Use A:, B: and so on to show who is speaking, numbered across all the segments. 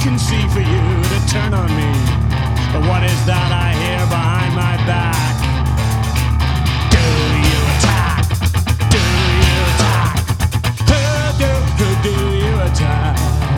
A: can see for you to turn on me. But what is that I hear behind my back? Do you attack? Do you attack? Do you attack?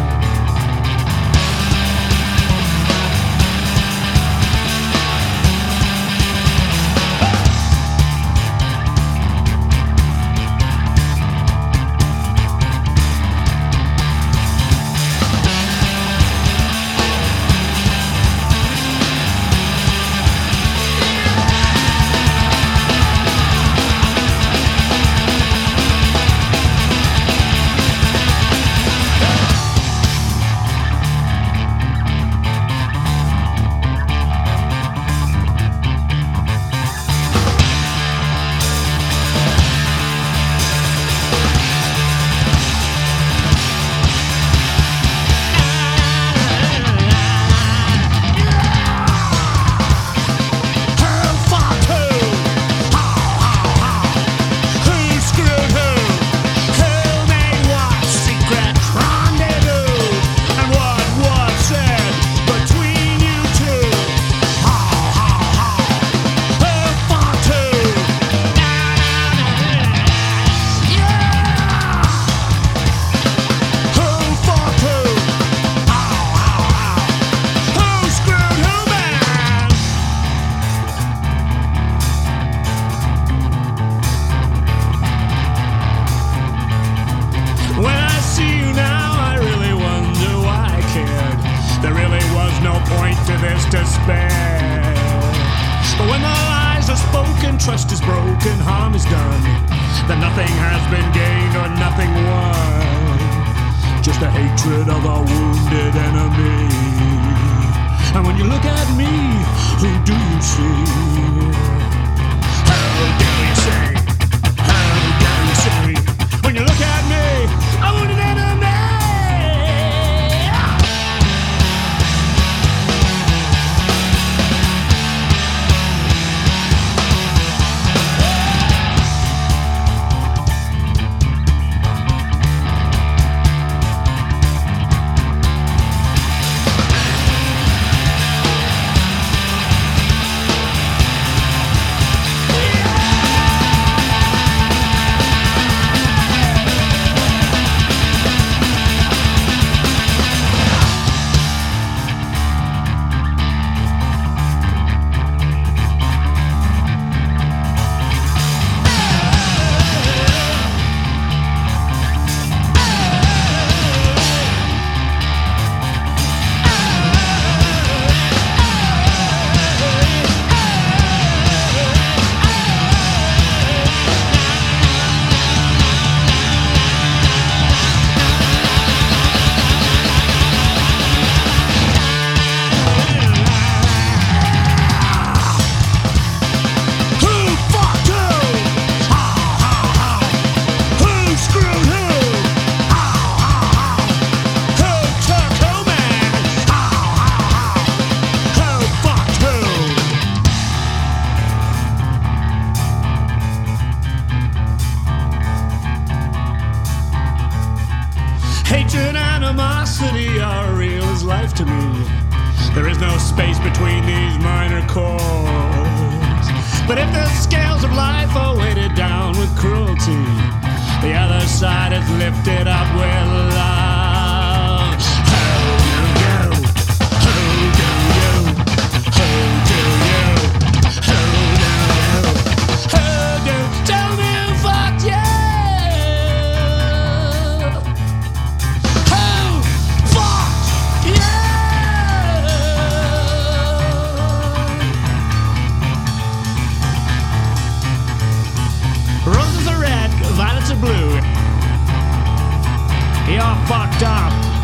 A: Despair. But when the lies are spoken, trust is broken, harm is done, then nothing has been gained or nothing won. Just the hatred of a wounded enemy. And when you look at me, who do you see? How do you say? How do you say? When you look at me, a wounded enemy. Hatred, animosity are real as life to me. There is no space between these minor chords. But if the scales of life are weighted down with cruelty, the other side is lifted up with love. How do you? How do you? How do you? How do you? How do? Tell me who fucked you. Roses are red, violets are blue. You're fucked up.